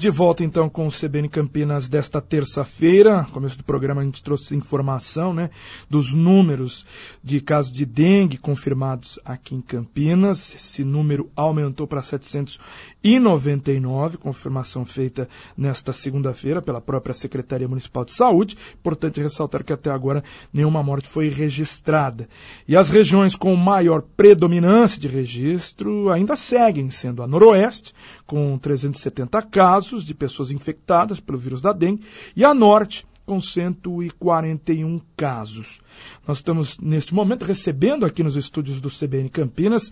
De volta então com o CBN Campinas desta terça-feira. Começo do programa a gente trouxe informação, né, dos números de casos de dengue confirmados aqui em Campinas. Esse número aumentou para 799, confirmação feita nesta segunda-feira pela própria Secretaria Municipal de Saúde. Importante ressaltar que até agora nenhuma morte foi registrada. E as regiões com maior predominância de registro ainda seguem sendo a Noroeste, com 370 casos de pessoas infectadas pelo vírus da dengue, e a Norte, com 141 casos. Nós estamos, neste momento, recebendo aqui nos estúdios do CBN Campinas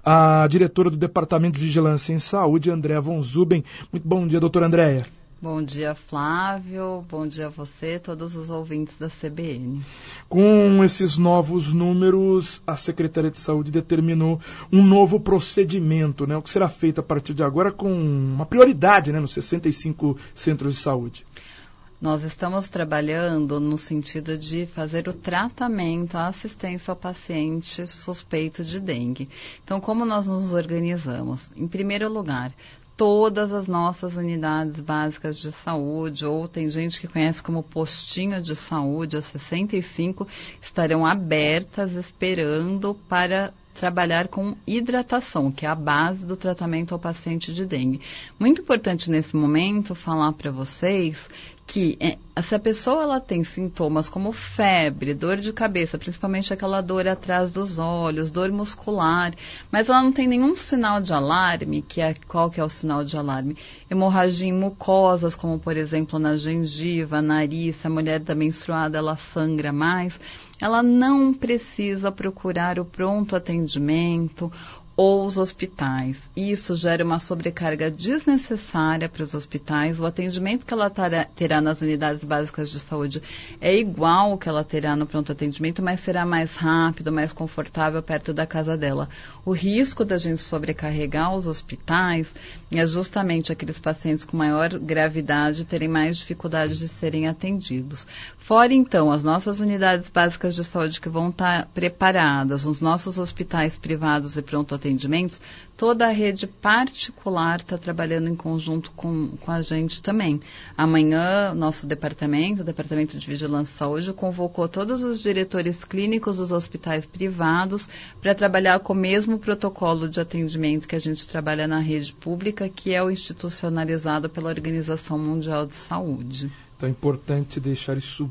a diretora do Departamento de Vigilância em Saúde, Andréa von Zuben. Muito bom dia, doutora Andréa. Bom dia, Flávio. Bom dia a você, todos os ouvintes da CBN. Com esses novos números, a Secretaria de Saúde determinou um novo procedimento, né? O que será feito a partir de agora com uma prioridade, né, nos 65 centros de saúde. Nós estamos trabalhando no sentido de fazer o tratamento, a assistência ao paciente suspeito de dengue. Então, como nós nos organizamos? Em primeiro lugar, todas as nossas unidades básicas de saúde, ou tem gente que conhece como postinho de saúde, as 65, estarão abertas esperando para trabalhar com hidratação, que é a base do tratamento ao paciente de dengue. Muito importante nesse momento falar para vocês que se a pessoa ela tem sintomas como febre, dor de cabeça, principalmente aquela dor atrás dos olhos, dor muscular, mas ela não tem nenhum sinal de alarme, qual que é o sinal de alarme? Hemorragia em mucosas, como por exemplo na gengiva, nariz, se a mulher está menstruada ela sangra mais, ela não precisa procurar o pronto atendimento ou os hospitais. Isso gera uma sobrecarga desnecessária para os hospitais. O atendimento que ela terá nas unidades básicas de saúde é igual ao que ela terá no pronto atendimento, mas será mais rápido, mais confortável perto da casa dela. O risco da gente sobrecarregar os hospitais é justamente aqueles pacientes com maior gravidade terem mais dificuldade de serem atendidos. Fora, então, as nossas unidades básicas de saúde que vão estar preparadas, os nossos hospitais privados e pronto atendimentos, toda a rede particular está trabalhando em conjunto com a gente também. Amanhã, nosso departamento, o Departamento de Vigilância e Saúde, convocou todos os diretores clínicos dos hospitais privados para trabalhar com o mesmo protocolo de atendimento que a gente trabalha na rede pública, que é o institucionalizado pela Organização Mundial de Saúde. Então é importante deixar isso,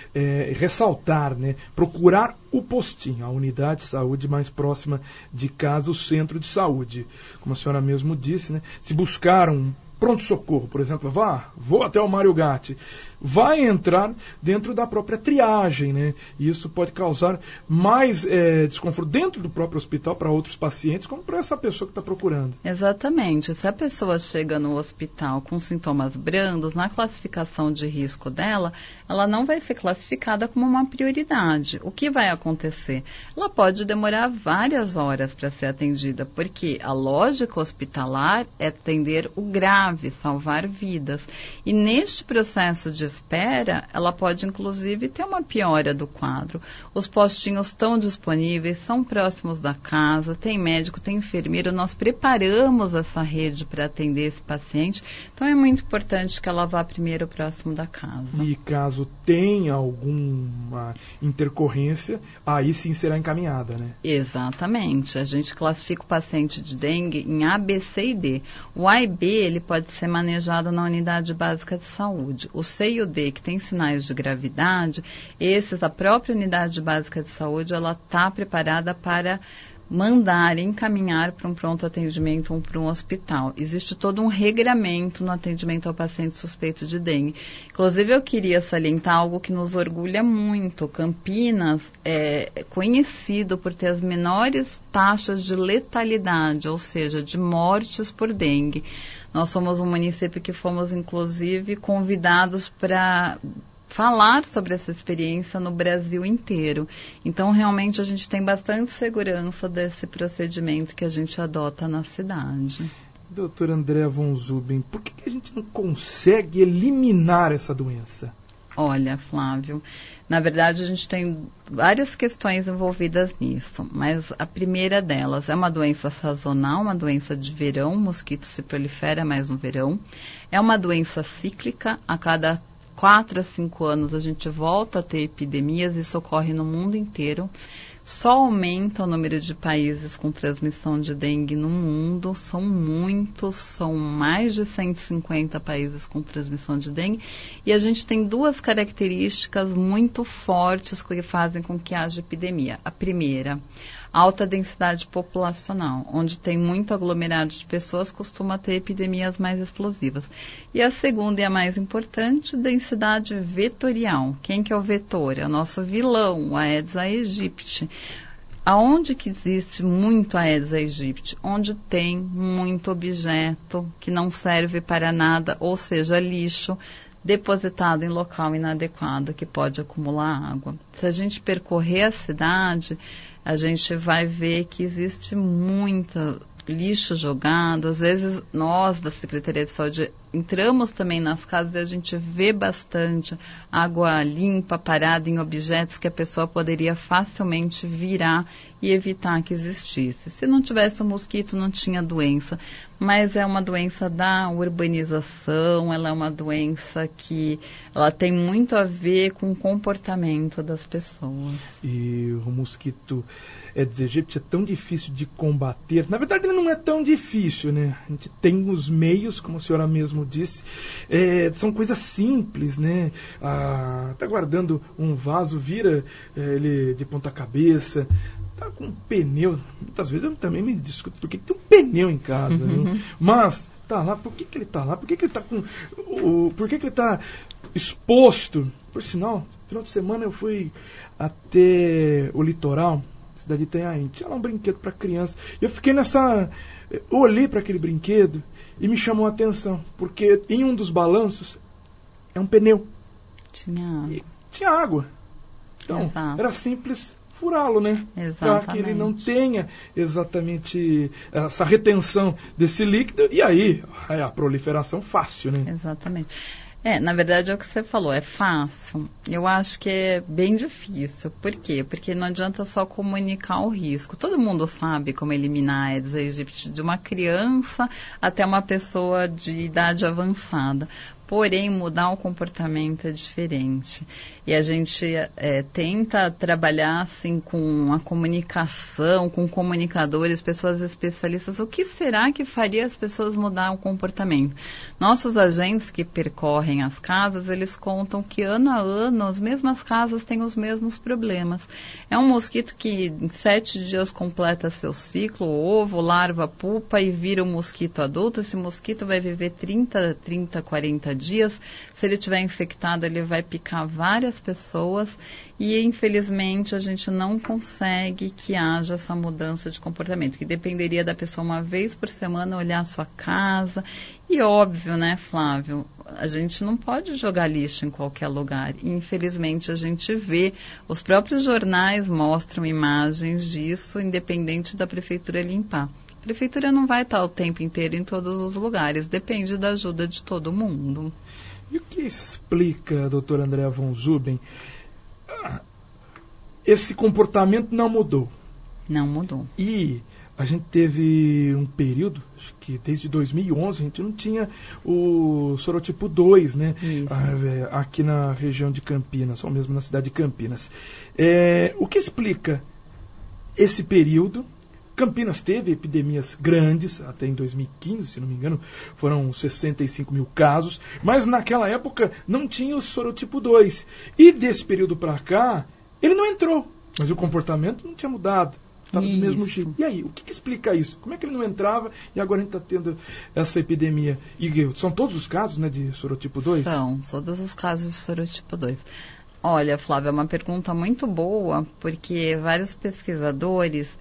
ressaltar, né? Procurar o postinho, a unidade de saúde mais próxima de casa, o centro de saúde. Como a senhora mesmo disse, né? Se buscar um pronto-socorro, por exemplo, vou até o Mário Gatti, vai entrar dentro da própria triagem, né? E isso pode causar mais desconforto dentro do próprio hospital para outros pacientes, como para essa pessoa que está procurando. Exatamente. Se a pessoa chega no hospital com sintomas brandos, na classificação de risco dela, ela não vai ser classificada como uma prioridade. O que vai acontecer? Ela pode demorar várias horas para ser atendida, porque a lógica hospitalar é atender o grave, salvar vidas. E neste processo de espera, ela pode inclusive ter uma piora do quadro. Os postinhos estão disponíveis, são próximos da casa, tem médico, tem enfermeiro, nós preparamos essa rede para atender esse paciente, então é muito importante que ela vá primeiro próximo da casa. E caso tenha alguma intercorrência, aí sim será encaminhada, né? Exatamente. A gente classifica o paciente de dengue em A, B, C e D. O A e B, ele pode ser manejado na unidade básica de saúde. O C e o D, que tem sinais de gravidade, a própria unidade básica de saúde, ela está preparada para mandar, encaminhar para um pronto atendimento ou para um hospital. Existe todo um regramento no atendimento ao paciente suspeito de dengue. Inclusive, eu queria salientar algo que nos orgulha muito. Campinas é conhecido por ter as menores taxas de letalidade, ou seja, de mortes por dengue. Nós somos um município que fomos, inclusive, convidados para falar sobre essa experiência no Brasil inteiro. Então, realmente, a gente tem bastante segurança desse procedimento que a gente adota na cidade. Doutora Andréa von Zuben, por que a gente não consegue eliminar essa doença? Olha, Flávio, na verdade a gente tem várias questões envolvidas nisso, mas a primeira delas é uma doença sazonal, uma doença de verão, o mosquito se prolifera mais no verão, é uma doença cíclica, a cada 4 a 5 anos a gente volta a ter epidemias, isso ocorre no mundo inteiro. Só aumenta o número de países com transmissão de dengue no mundo, são muitos, são mais de 150 países com transmissão de dengue, e a gente tem 2 características muito fortes que fazem com que haja epidemia. A primeira, alta densidade populacional, onde tem muito aglomerado de pessoas, costuma ter epidemias mais explosivas. E a segunda e a mais importante, densidade vetorial. Quem que é o vetor? É o nosso vilão, o Aedes aegypti. Aonde que existe muito Aedes aegypti? Onde tem muito objeto que não serve para nada, ou seja, lixo, depositado em local inadequado, que pode acumular água. Se a gente percorrer a cidade, a gente vai ver que existe muito lixo jogado. Às vezes, nós, da Secretaria de Saúde, entramos também nas casas e a gente vê bastante água limpa parada em objetos que a pessoa poderia facilmente virar e evitar que existisse. Se não tivesse o mosquito, não tinha doença. Mas é uma doença da urbanização, ela é uma doença que ela tem muito a ver com o comportamento das pessoas. E o mosquito Aedes aegypti é tão difícil de combater. Na verdade, ele não é tão difícil, né? A gente tem os meios, como a senhora mesmo disse, são coisas simples, né? Tá guardando um vaso, vira ele de ponta cabeça, tá com um pneu. Muitas vezes eu também me discuto por que tem um pneu em casa, né? Mas tá lá, por que ele tá lá? Por que ele tá por que ele tá exposto? Por sinal, final de semana eu fui até o litoral, cidade de Itanhaém, tinha lá um brinquedo para criança. E eu fiquei eu olhei para aquele brinquedo e me chamou a atenção, porque em um dos balanços é um pneu. Tinha água. Então, exato, era simples furá-lo, né? Para que ele não tenha exatamente essa retenção desse líquido, e aí é a proliferação fácil, né? Exatamente. Na verdade é o que você falou, é fácil. Eu acho que é bem difícil. Por quê? Porque não adianta só comunicar o risco. Todo mundo sabe como eliminar Aedes aegypti de uma criança até uma pessoa de idade avançada. Porém, mudar o comportamento é diferente. E a gente tenta trabalhar assim com a comunicação, com comunicadores, pessoas especialistas. O que será que faria as pessoas mudar o comportamento? Nossos agentes que percorrem as casas, eles contam que ano a ano as mesmas casas têm os mesmos problemas. É um mosquito que em 7 dias completa seu ciclo, ovo, larva, pupa e vira um mosquito adulto. Esse mosquito vai viver 30, 40 dias. Se ele estiver infectado, ele vai picar várias pessoas e, infelizmente, a gente não consegue que haja essa mudança de comportamento, que dependeria da pessoa uma vez por semana olhar a sua casa. E óbvio, né, Flávio, a gente não pode jogar lixo em qualquer lugar. E, infelizmente, a gente vê, os próprios jornais mostram imagens disso, independente da prefeitura limpar. A prefeitura não vai estar o tempo inteiro em todos os lugares, depende da ajuda de todo mundo. E o que explica, doutora Andréa von Zuben, esse comportamento não mudou? Não mudou. E a gente teve um período, acho que desde 2011, a gente não tinha o sorotipo 2, né? Aqui na região de Campinas, ou mesmo na cidade de Campinas. O que explica esse período? Campinas teve epidemias grandes, até em 2015, se não me engano, foram 65 mil casos, mas naquela época não tinha o sorotipo 2. E desse período para cá, ele não entrou, mas o comportamento não tinha mudado, estava do mesmo jeito. E aí, o que explica isso? Como é que ele não entrava e agora a gente está tendo essa epidemia? E são todos os casos, né, de sorotipo 2? São todos os casos de sorotipo 2. Olha, Flávia, é uma pergunta muito boa, porque vários pesquisadores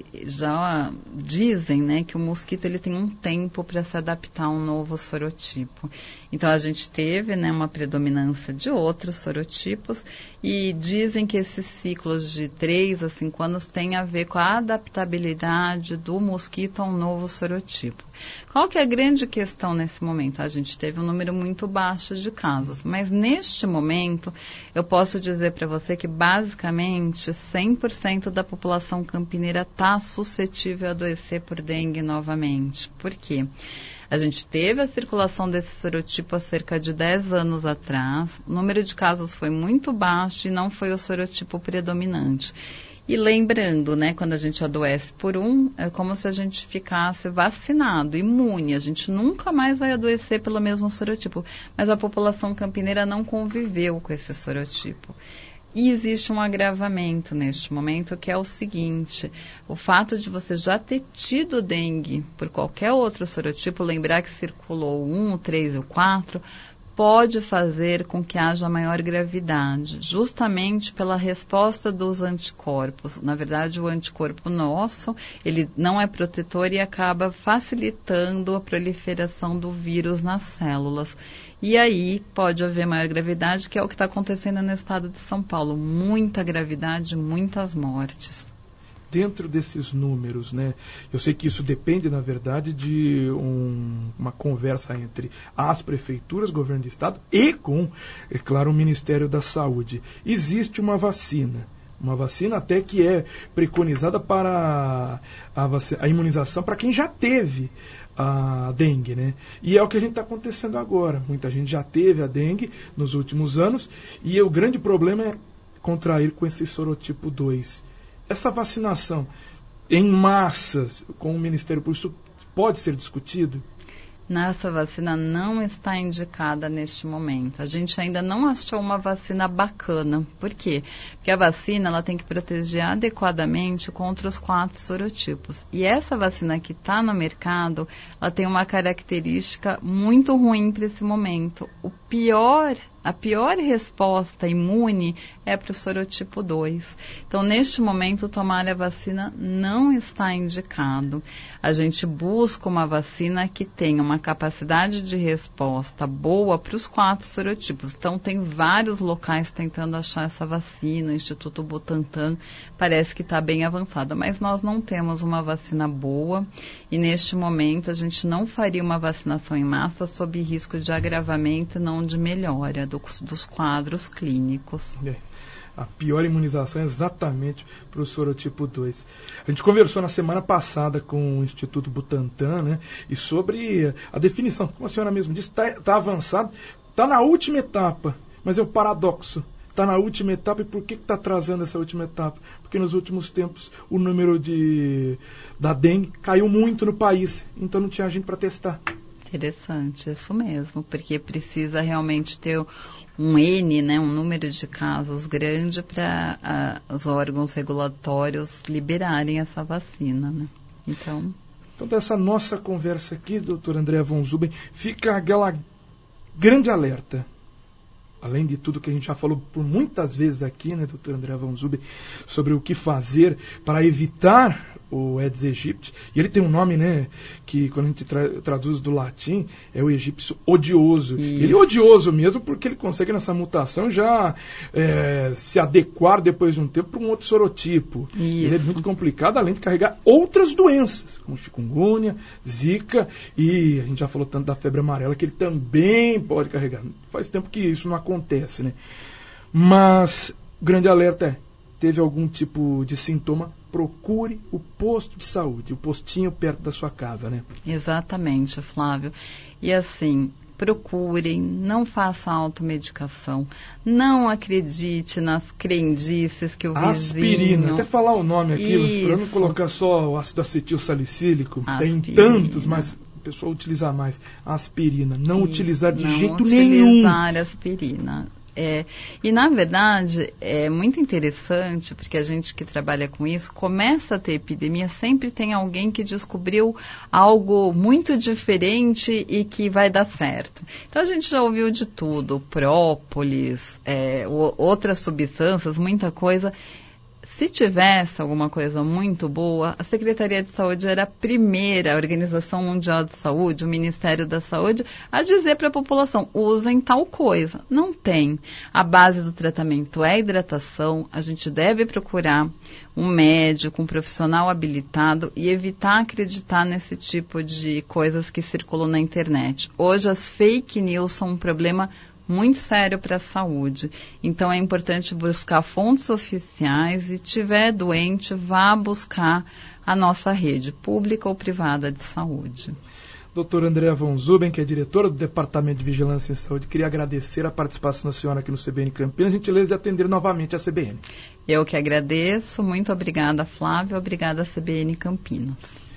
já dizem, né, que o mosquito ele tem um tempo para se adaptar a um novo sorotipo. Então, a gente teve, né, uma predominância de outros sorotipos e dizem que esses ciclos de 3 a 5 anos têm a ver com a adaptabilidade do mosquito a um novo sorotipo. Qual que é a grande questão nesse momento? A gente teve um número muito baixo de casos, mas neste momento eu posso dizer para você que basicamente 100% da população campineira está suscetível a adoecer por dengue novamente. Por quê? A gente teve a circulação desse sorotipo há cerca de 10 anos atrás, o número de casos foi muito baixo e não foi o sorotipo predominante. E lembrando, né, quando a gente adoece por é como se a gente ficasse vacinado, imune. A gente nunca mais vai adoecer pelo mesmo sorotipo. Mas a população campineira não conviveu com esse sorotipo. E existe um agravamento neste momento, que é o seguinte: o fato de você já ter tido dengue por qualquer outro sorotipo, lembrar que circulou 1, 3 ou 4, pode fazer com que haja maior gravidade, justamente pela resposta dos anticorpos. Na verdade, o anticorpo nosso, ele não é protetor e acaba facilitando a proliferação do vírus nas células. E aí pode haver maior gravidade, que é o que está acontecendo no estado de São Paulo. Muita gravidade, muitas mortes. Dentro desses números, né, eu sei que isso depende, na verdade, de uma conversa entre as prefeituras, governo do estado e com, é claro, o Ministério da Saúde. Existe uma vacina até que é preconizada para a imunização para quem já teve a dengue, né? E é o que a gente está acontecendo agora. Muita gente já teve a dengue nos últimos anos e o grande problema é contrair com esse sorotipo 2. Essa vacinação em massa com o Ministério Público pode ser discutido? Essa vacina não está indicada neste momento. A gente ainda não achou uma vacina bacana. Por quê? Porque a vacina ela tem que proteger adequadamente contra os 4 sorotipos. E essa vacina que está no mercado, ela tem uma característica muito ruim para esse momento. A pior resposta imune é para o sorotipo 2. Então, neste momento, tomar a vacina não está indicado. A gente busca uma vacina que tenha uma capacidade de resposta boa para os 4 sorotipos. Então, tem vários locais tentando achar essa vacina. O Instituto Butantan parece que está bem avançada, mas nós não temos uma vacina boa e, neste momento, a gente não faria uma vacinação em massa sob risco de agravamento e não de melhora dos quadros clínicos. A pior imunização é exatamente para o sorotipo 2. A gente conversou na semana passada com o Instituto Butantan, né, e sobre a definição, como a senhora mesmo disse, está avançado, está na última etapa, mas é o paradoxo. Está na última etapa, e por que está atrasando essa última etapa? Porque nos últimos tempos o número da dengue caiu muito no país, então não tinha gente para testar. Interessante, isso mesmo, porque precisa realmente ter um N, né, um número de casos grande para os órgãos regulatórios liberarem essa vacina, né? Então, dessa nossa conversa aqui, doutora Andréa von Zuben, fica aquela grande alerta. Além de tudo que a gente já falou por muitas vezes aqui, né, doutora Andréa von Zuben, sobre o que fazer para evitar o Aedes aegypti. E ele tem um nome, né, que quando a gente traduz do latim, é o egípcio odioso. Isso. Ele é odioso mesmo porque ele consegue nessa mutação já se adequar depois de um tempo para um outro sorotipo. Isso. Ele é muito complicado, além de carregar outras doenças, como chikungunya, zika, e a gente já falou tanto da febre amarela que ele também pode carregar. Faz tempo que isso não acontece, né? Mas o grande alerta é: teve algum tipo de sintoma, procure o posto de saúde, o postinho perto da sua casa, né? Exatamente, Flávio. E assim, procurem, não faça automedicação, não acredite nas crendices que o vizinho... Aspirina, até falar o nome aqui, para não colocar só o ácido acetil salicílico, tem tantos, mas o pessoal utiliza mais. Aspirina, não utilizar de jeito nenhum. Não utilizar aspirina. E, na verdade, é muito interessante, porque a gente que trabalha com isso, começa a ter epidemia, sempre tem alguém que descobriu algo muito diferente e que vai dar certo. Então, a gente já ouviu de tudo, própolis, outras substâncias, muita coisa. Se tivesse alguma coisa muito boa, a Secretaria de Saúde era a primeira, a Organização Mundial de Saúde, o Ministério da Saúde, a dizer para a população, usem tal coisa. Não tem. A base do tratamento é a hidratação, a gente deve procurar um médico, um profissional habilitado e evitar acreditar nesse tipo de coisas que circulam na internet. Hoje as fake news são um problema muito sério para a saúde. Então é importante buscar fontes oficiais e tiver doente, vá buscar a nossa rede pública ou privada de saúde. Doutora Andréa von Zuben, que é diretora do Departamento de Vigilância em Saúde, queria agradecer a participação da senhora aqui no CBN Campinas, a gentileza de atender novamente a CBN. Eu que agradeço, muito obrigada, Flávio, obrigada a CBN Campinas.